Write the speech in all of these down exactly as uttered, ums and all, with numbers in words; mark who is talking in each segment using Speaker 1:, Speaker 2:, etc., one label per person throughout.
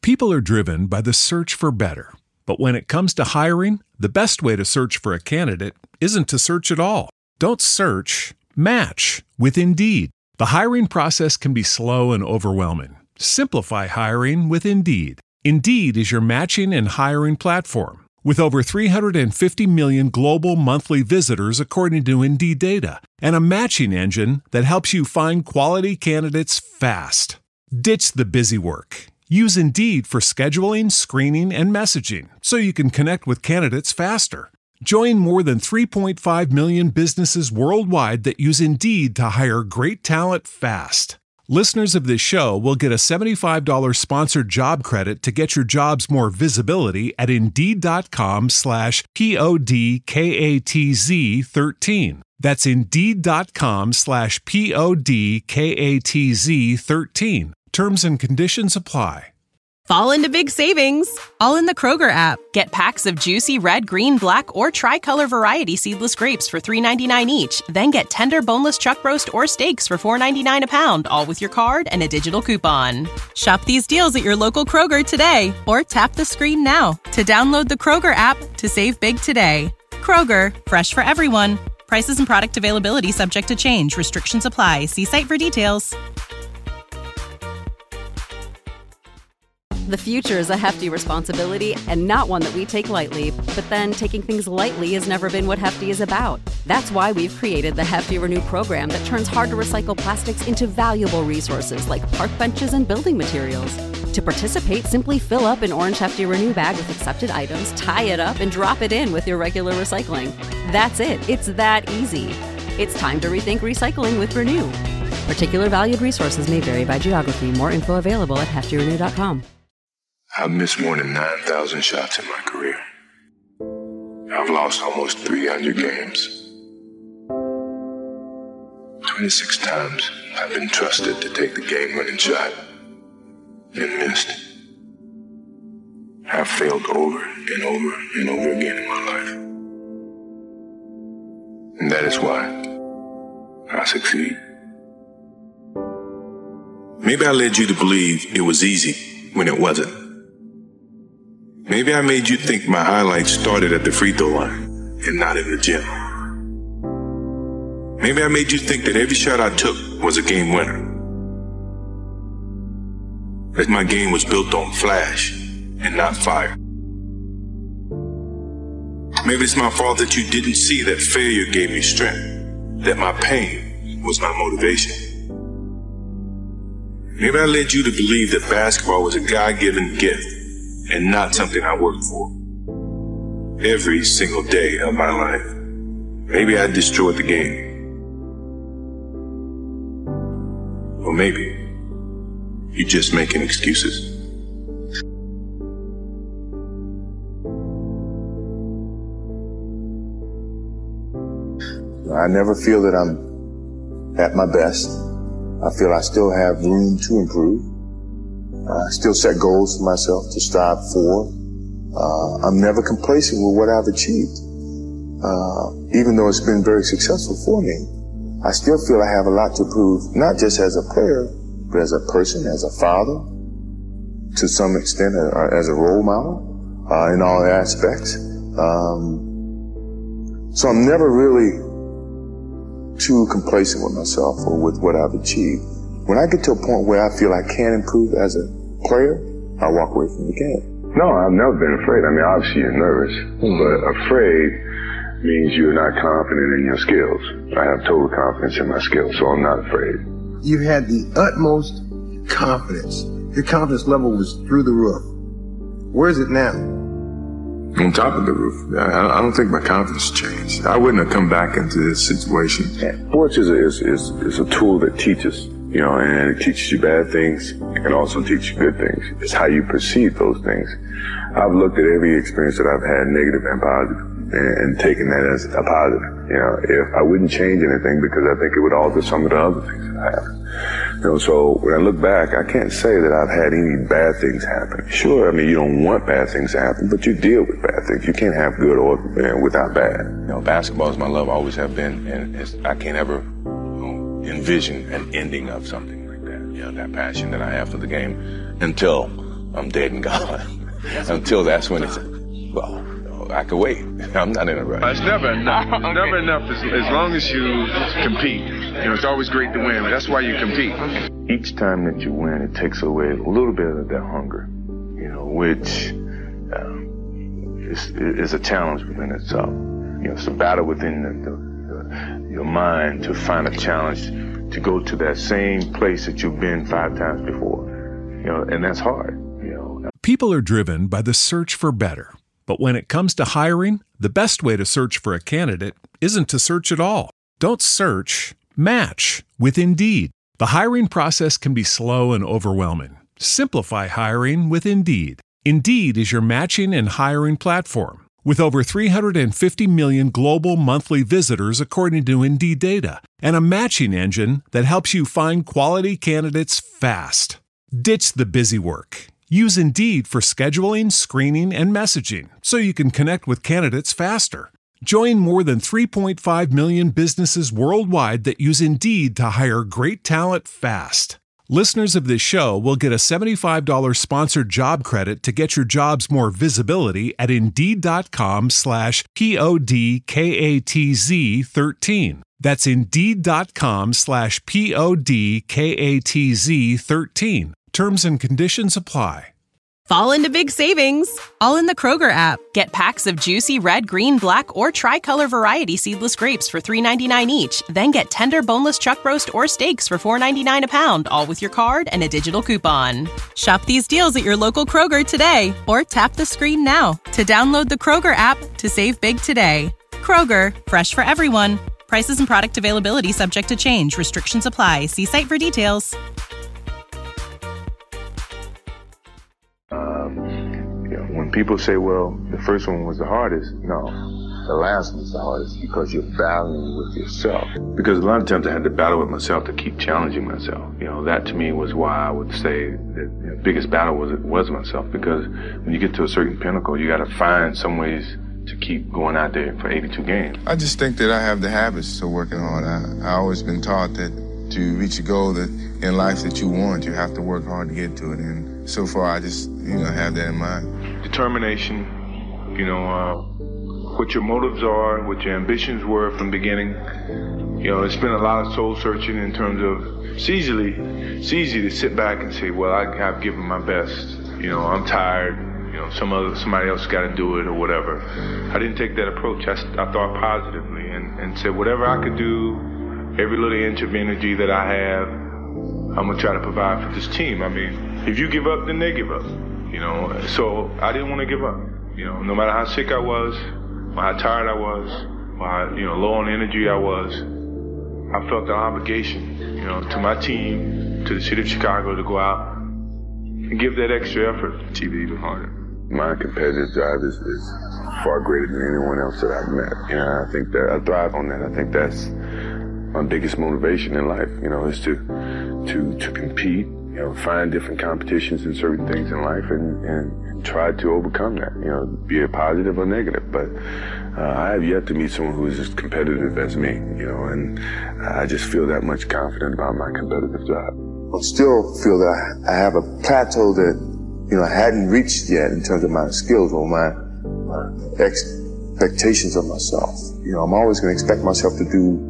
Speaker 1: People are driven by the search for better. But when it comes to hiring, the best way to search for a candidate isn't to search at all. Don't search, match with Indeed. The hiring process can be slow and overwhelming. Simplify hiring with Indeed. Indeed is your matching and hiring platform. With over three hundred fifty million global monthly visitors according to Indeed data, and a matching engine that helps you find quality candidates fast. Ditch the busy work. Use Indeed for scheduling, screening, and messaging so you can connect with candidates faster. Join more than three point five million businesses worldwide that use Indeed to hire great talent fast. Listeners of this show will get a seventy-five dollars sponsored job credit to get your jobs more visibility at Indeed.com slash P-O-D-K-A-T-Z 13. That's Indeed.com slash P-O-D-K-A-T-Z 13. Terms and conditions apply.
Speaker 2: Fall into big savings, all in the Kroger app. Get packs of juicy red, green, black, or tricolor variety seedless grapes for three ninety-nine each. Then get tender boneless chuck roast or steaks for four ninety-nine a pound, all with your card and a digital coupon. Shop these deals at your local Kroger today, or tap the screen now to download the Kroger app to save big today. Kroger, fresh for everyone. Prices and product availability subject to change. Restrictions apply. See site for details.
Speaker 3: The future is a hefty responsibility and not one that we take lightly. But then taking things lightly has never been what Hefty is about. That's why we've created the Hefty Renew program that turns hard-to-recycle plastics into valuable resources like park benches and building materials. To participate, simply fill up an orange Hefty Renew bag with accepted items, tie it up, and drop it in with your regular recycling. That's it. It's that easy. It's time to rethink recycling with Renew. Particular valued resources may vary by geography. More info available at hefty renew dot com.
Speaker 4: I've missed more than nine thousand shots in my career. I've lost almost three hundred games. twenty-six times I've been trusted to take the game-winning shot and missed. I've failed over and over and over again in my life. And that is why I succeed. Maybe I led you to believe it was easy when it wasn't. Maybe I made you think my highlights started at the free throw line and not in the gym. Maybe I made you think that every shot I took was a game winner. That my game was built on flash and not fire. Maybe it's my fault that you didn't see that failure gave me strength, that my pain was my motivation. Maybe I led you to believe that basketball was a God-given gift and not something I worked for. Every single day of my life, maybe I destroyed the game. Or maybe you're just making excuses. I never feel that I'm at my best. I feel I still have room to improve. I still set goals for myself to strive for. Uh, I'm never complacent with what I've achieved. Uh, even though it's been very successful for me, I still feel I have a lot to prove, not just as a player, but as a person, as a father, to some extent, uh, as a role model, uh, in all aspects. Um, so I'm never really too complacent with myself or with what I've achieved. When I get to a point where I feel I can improve as a player, I walk away from the game.
Speaker 5: No, I've never been afraid. I mean, obviously you're nervous, mm-hmm. but afraid means you're not confident in your skills. I have total confidence in my skills, so I'm not afraid.
Speaker 6: You had the utmost confidence. Your confidence level was through the roof. Where is it now?
Speaker 4: On top of the roof. I, I don't think my confidence changed. I wouldn't have come back into this situation.
Speaker 5: Sports is a, is, is, is a tool that teaches, you know, and it teaches you bad things. It can also teach you good things. It's how you perceive those things. I've looked at every experience that I've had, negative and positive, and, and taken that as a positive. You know, if I wouldn't change anything because I think it would alter some of the other things that I have. You know, so when I look back, I can't say that I've had any bad things happen. Sure, I mean, you don't want bad things to happen, but you deal with bad things. You can't have good or you know, without bad.
Speaker 7: You know, basketball is my love, always have been, and it's, I can't ever you know, envision an ending of something like that. You know, that passion that I have for the game until I'm dead and gone. Until that's when it's, well, I could wait. I'm not in a rush.
Speaker 5: It's never enough. It's okay. never enough as, as long as you compete. You know, it's always great to win, but that's why you compete. Each time that you win, it takes away a little bit of that hunger, you know, which um, is, is a challenge within itself. You know, it's a battle within the, the, the, your mind to find a challenge to go to that same place that you've been five times before. You know, and that's hard. You know,
Speaker 1: people are driven by the search for better. But when it comes to hiring, the best way to search for a candidate isn't to search at all. Don't search, match with Indeed. The hiring process can be slow and overwhelming. Simplify hiring with Indeed. Indeed is your matching and hiring platform. With over three hundred fifty million global monthly visitors according to Indeed data, and a matching engine that helps you find quality candidates fast. Ditch the busy work. Use Indeed for scheduling, screening, and messaging so you can connect with candidates faster. Join more than three point five million businesses worldwide that use Indeed to hire great talent fast. Listeners of this show will get a seventy-five dollars sponsored job credit to get your jobs more visibility at Indeed.com slash P-O-D-K-A-T-Z 13. That's Indeed.com slash P-O-D-K-A-T-Z 13. Terms and conditions apply.
Speaker 2: Fall into big savings, all in the Kroger app. Get packs of juicy red, green, black, or tricolor variety seedless grapes for three ninety-nine each. Then get tender boneless chuck roast or steaks for four ninety-nine a pound, all with your card and a digital coupon. Shop these deals at your local Kroger today, or tap the screen now to download the Kroger app to save big today. Kroger, fresh for everyone. Prices and product availability subject to change. Restrictions apply. See site for details.
Speaker 5: When people say, well, the first one was the hardest, no, the last one was the hardest because you're battling with yourself. Because a lot of times I had to battle with myself to keep challenging myself. You know, that to me was why I would say that the biggest battle was was myself. Because when you get to a certain pinnacle, you got to find some ways to keep going out there for eighty-two games.
Speaker 6: I just think that I have the habits of working hard. I, I always been taught that to reach a goal that in life that you want, you have to work hard to get to it. And so far, I just, you know, have that in mind.
Speaker 5: Determination, you know, uh, what your motives are, what your ambitions were from the beginning. You know, it's been a lot of soul searching in terms of, it's easily, it's easy to sit back and say, well, I have given my best. You know, I'm tired. You know, some other, somebody else got to do it or whatever. I didn't take that approach. I, I thought positively and, and said, whatever I could do, every little inch of energy that I have, I'm going to try to provide for this team. I mean, if you give up, then they give up. You know, so I didn't want to give up. You know, no matter how sick I was, or how tired I was, or how, you know, low on energy I was, I felt the obligation, you know, to my team, to the city of Chicago to go out and give that extra effort to achieve it even harder.
Speaker 7: My competitive drive is, is far greater than anyone else that I've met. You know, I think that I thrive on that. I think that's my biggest motivation in life, you know, is to to to compete, you know, find different competitions in certain things in life and, and try to overcome that, you know, be it positive or negative. But uh, I have yet to meet someone who is as competitive as me, you know, and I just feel that much confident about my competitive drive.
Speaker 4: I still feel that I have a plateau that, you know, I hadn't reached yet in terms of my skills or my, my expectations of myself. You know, I'm always going to expect myself to do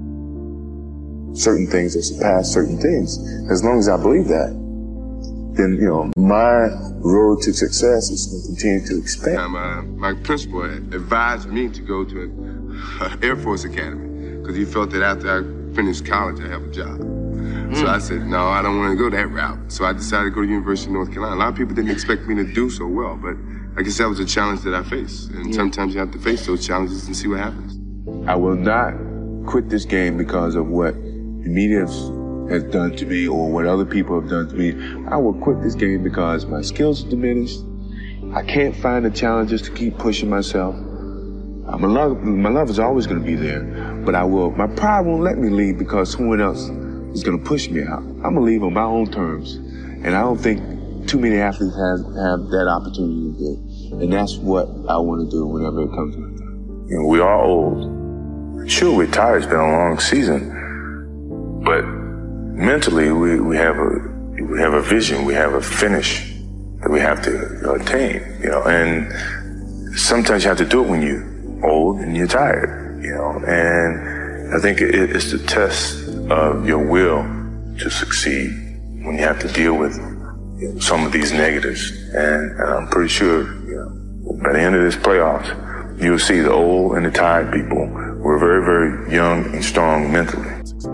Speaker 4: certain things or surpass certain things. As long as I believe that, then, you know, my road to success is going to continue to expand.
Speaker 6: My, my principal advised me to go to an Air Force Academy because he felt that after I finished college, I'd have a job. Mm. So I said, no, I don't want to go that route. So I decided to go to the University of North Carolina. A lot of people didn't expect me to do so well, but I guess that was a challenge that I faced. And yeah. Sometimes you have to face those challenges and see what happens.
Speaker 5: I will not quit this game because of what the media has done to me or what other people have done to me. I will quit this game because my skills are diminished. I can't find the challenges to keep pushing myself. Uh, my love, my love is always going to be there, but I will. My pride won't let me leave because someone else is going to push me out. I'm going to leave on my own terms, and I don't think too many athletes have, have that opportunity to do. And that's what I want to do whenever it comes to my time.
Speaker 7: You know, we are old. Sure, we're tired. It's been a long season. But mentally, we, we have a we have a vision, we have a finish
Speaker 5: that we have to attain, you know, and sometimes you have to do it when you're old and you're tired, you know, and I think it, it's the test of your will to succeed when you have to deal with you know, some of these negatives. And, and I'm pretty sure, you know, by the end of this playoffs, you'll see the old and the tired people were very, very young and strong mentally.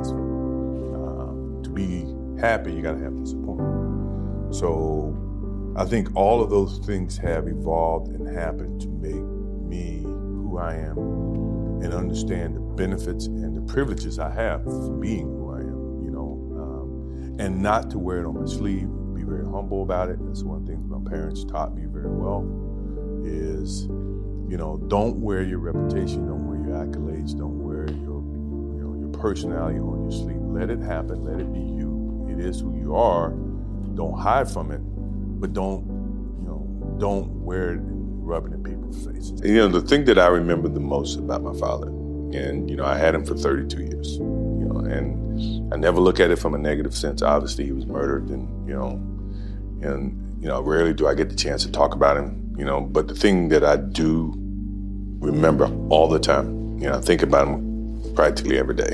Speaker 8: Uh, to be happy, you got to have disappointment. So I think all of those things have evolved and happened to make me who I am and understand the benefits and the privileges I have for being who I am, you know, um, and not to wear it on my sleeve, be very humble about it. That's one thing my parents taught me very well is, you know, don't wear your reputation, don't wear your accolades, don't wear your, you know, your personality on your sleeve. Let it happen, let it be you. It is who you are. Don't hide from it, but don't, you know, don't wear it and rub it in people's faces. You know, the thing that I remember the most about my father, and, you know, I had him for thirty-two years, you know, and I never look at it from a negative sense. Obviously, he was murdered, and, you know, and, you know, rarely do I get the chance to talk about him, you know, but the thing that I do remember all the time, you know, I think about him practically every day,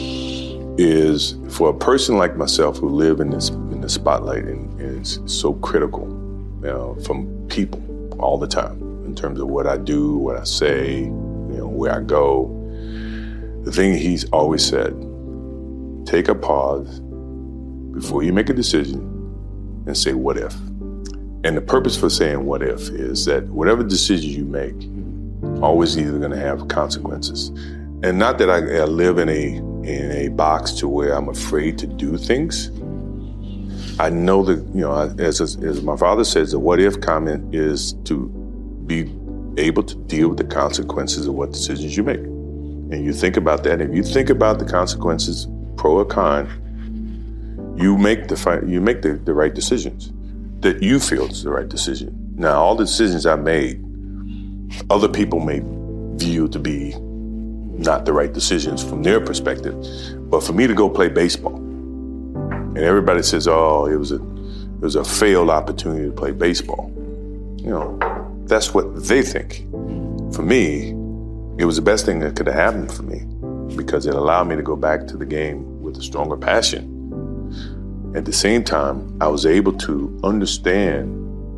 Speaker 8: is for a person like myself who live in this in the spotlight and, and is so critical, you know, from people all the time in terms of what I do, what I say, you know, where I go. The thing he's always said, take a pause before you make a decision and say, what if? And the purpose for saying what if is that whatever decision you make, always either going to have consequences. And not that I, I live in a in a box to where I'm afraid to do things. I know that, you know, as as my father says, the what if comment is to be able to deal with the consequences of what decisions you make. And you think about that. If you think about the consequences, pro or con, you make the you make the, the right decisions that you feel is the right decision. Now, all the decisions I made, other people may view to be not the right decisions from their perspective. But for me to go play baseball, and everybody says, oh, it was a it was a failed opportunity to play baseball. You know, that's what they think. For me, it was the best thing that could have happened for me because it allowed me to go back to the game with a stronger passion. At the same time, I was able to understand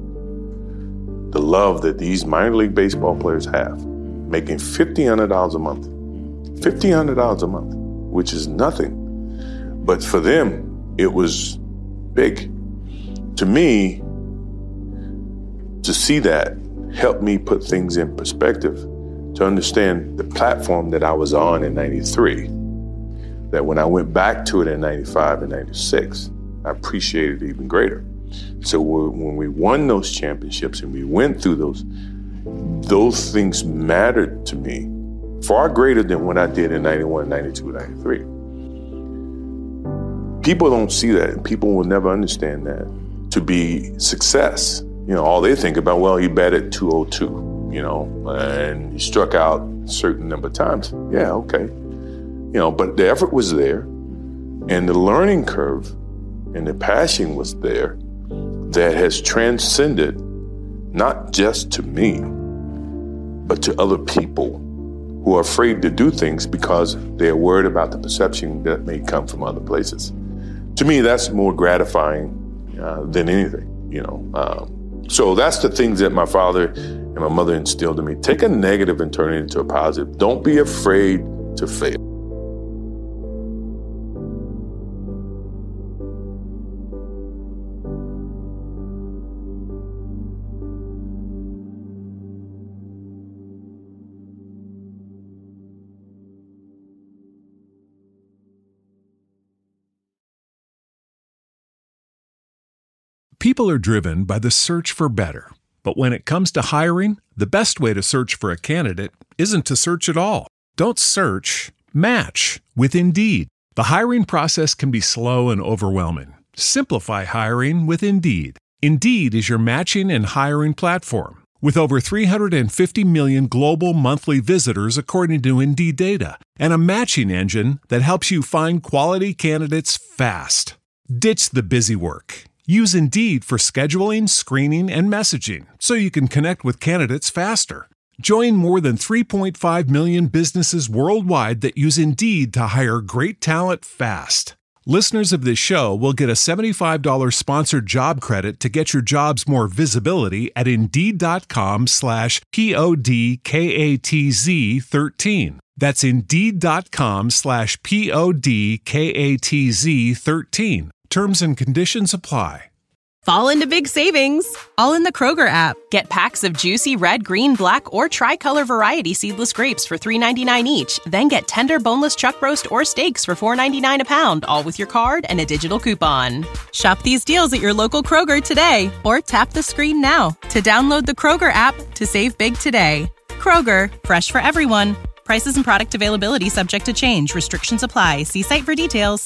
Speaker 8: the love that these minor league baseball players have, making fifteen hundred dollars a month. fifteen hundred dollars a month, which is nothing. But for them, it was big. To me, to see that helped me put things in perspective, to understand the platform that I was on in ninety-three, that when I went back to it in ninety-five and ninety-six, I appreciated it even greater. So when we won those championships and we went through those, those things mattered to me far greater than what I did in ninety-one, ninety-two, ninety-three. People don't see that, and people will never understand that to be success. You know, all they think about, well, he batted two oh two, you know, and he struck out a certain number of times. Yeah, okay. You know, but the effort was there, and the learning curve and the passion was there that has transcended not just to me, but to other people who are afraid to do things because they're worried about the perception that may come from other places. To me, that's more gratifying uh, than anything, you know. Um, so that's the things that my father and my mother instilled in me. Take a negative and turn it into a positive. Don't be afraid to fail.
Speaker 1: People are driven by the search for better. But when it comes to hiring, the best way to search for a candidate isn't to search at all. Don't search, match with Indeed. The hiring process can be slow and overwhelming. Simplify hiring with Indeed. Indeed is your matching and hiring platform. With over three hundred fifty million global monthly visitors according to Indeed data, and a matching engine that helps you find quality candidates fast. Ditch the busy work. Use Indeed for scheduling, screening, and messaging so you can connect with candidates faster. Join more than three point five million businesses worldwide that use Indeed to hire great talent fast. Listeners of this show will get a seventy-five dollars sponsored job credit to get your jobs more visibility at Indeed.com slash P-O-D-K-A-T-Z 13. That's Indeed.com slash P-O-D-K-A-T-Z 13. Terms and conditions apply.
Speaker 2: Fall into big savings, all in the Kroger app. Get packs of juicy red, green, black, or tricolor variety seedless grapes for three ninety-nine each. Then get tender boneless chuck roast or steaks for four ninety-nine a pound, all with your card and a digital coupon. Shop these deals at your local Kroger today, or tap the screen now to download the Kroger app to save big today. Kroger, fresh for everyone. Prices and product availability subject to change. Restrictions apply. See site for details.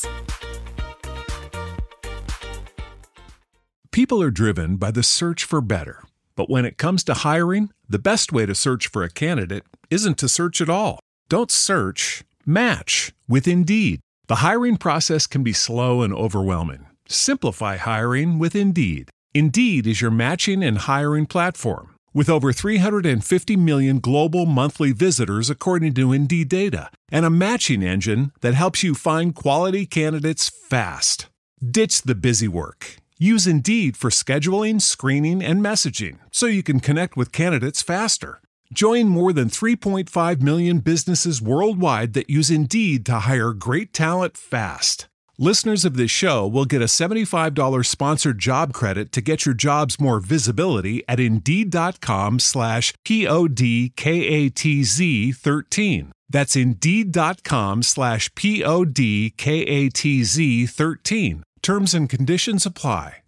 Speaker 1: People are driven by the search for better. But when it comes to hiring, the best way to search for a candidate isn't to search at all. Don't search, match with Indeed. The hiring process can be slow and overwhelming. Simplify hiring with Indeed. Indeed is your matching and hiring platform. With over three hundred fifty million global monthly visitors according to Indeed data, and a matching engine that helps you find quality candidates fast. Ditch the busy work. Use Indeed for scheduling, screening, and messaging so you can connect with candidates faster. Join more than three point five million businesses worldwide that use Indeed to hire great talent fast. Listeners of this show will get a seventy-five dollars sponsored job credit to get your jobs more visibility at Indeed.com slash P-O-D-K-A-T-Z 13. That's Indeed.com slash P-O-D-K-A-T-Z 13. Terms and conditions apply.